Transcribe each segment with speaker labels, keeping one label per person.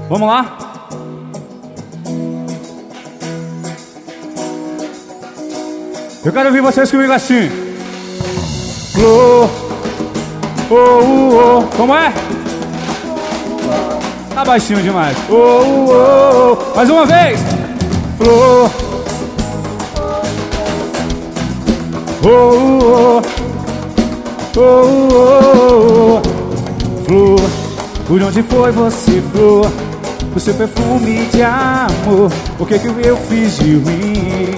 Speaker 1: Vamos lá? Eu quero ouvir vocês comigo assim. Flor, oh, oh, oh. Como é? Tá baixinho demais. Oh, oh, oh. Mais uma vez. Flor, oh, oh, oh, oh, oh. Flor, por onde foi você, flor? O seu perfume de amor. O que que eu fiz de ruim?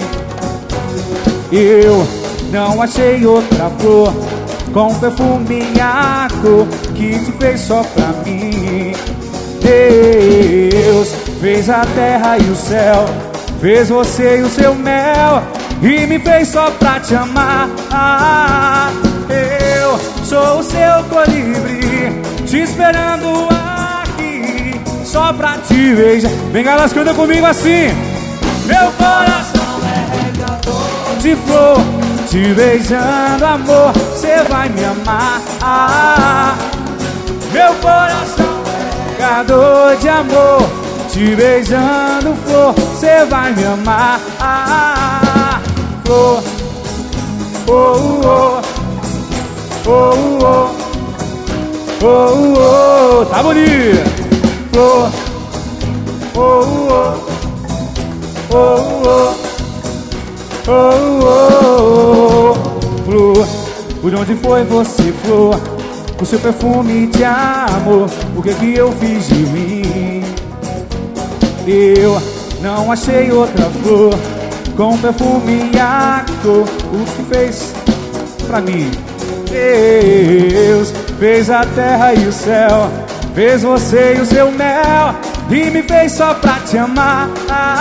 Speaker 1: Eu não achei outra flor com perfume e a cor que te fez só pra mim. Deus fez a terra e o céu, fez você e o seu mel, e me fez só pra te amar. Eu sou o seu colibri, te esperando aqui, só pra te beijar. Vem, galas, canta comigo assim. Meu coração é regador de flor, te beijando, amor, cê vai me amar. Meu coração é regador de amor, te beijando, flor, cê vai me amar. Flor, oh, oh, oh, oh, oh, oh, oh, tá bonito. Flor, oh, oh, oh, oh, oh, oh, oh. Flor, por onde foi você, flor? O seu perfume de amor, o que que eu fiz de mim? Eu não achei outra flor com perfume e a cor, o que fez pra mim? Deus fez a terra e o céu, fez você e o seu mel, e me fez só pra te amar.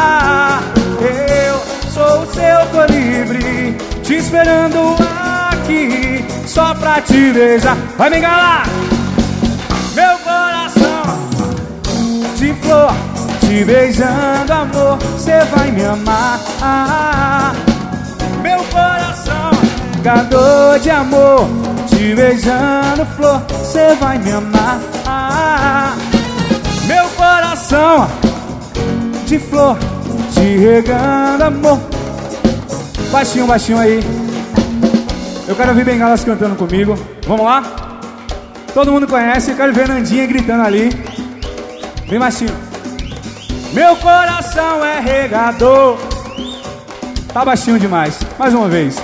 Speaker 1: Eu sou o seu colibri, te esperando aqui, só pra te beijar. Vai me enganar. Meu coração de flor, te beijando, amor, cê vai me amar. Meu coração, regador de amor, te beijando, flor, cê vai me amar. Meu coração de flor, te regando, amor. Baixinho, baixinho aí. Eu quero ouvir bengalas cantando comigo. Vamos lá? Todo mundo conhece. Eu quero ver Nandinha gritando ali. Bem baixinho. Meu coração é regador. Tá baixinho demais. Mais uma vez.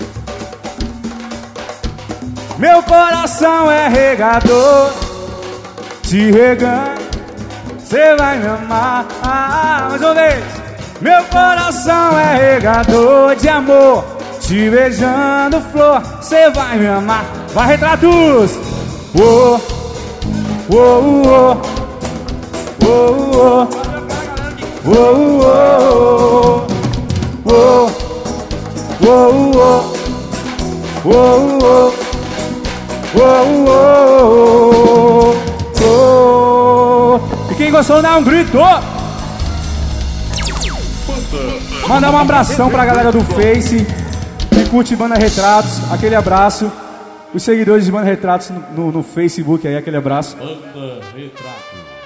Speaker 1: Meu coração é regador, te regando, cê vai me amar. Mais uma vez. Meu coração é regador de amor, te beijando, flor, cê vai me amar. Vai, Retratos! Oh, oh, oh, oh, oh, oh, oh, oh, oh, oh, oh, oh. E quem gostou, dá um grito. Mandar um abração pra galera do Face que curte Banda Retratos. Aquele abraço. Os seguidores de Banda Retratos no Facebook aí, aquele abraço.
Speaker 2: Banda Retratos.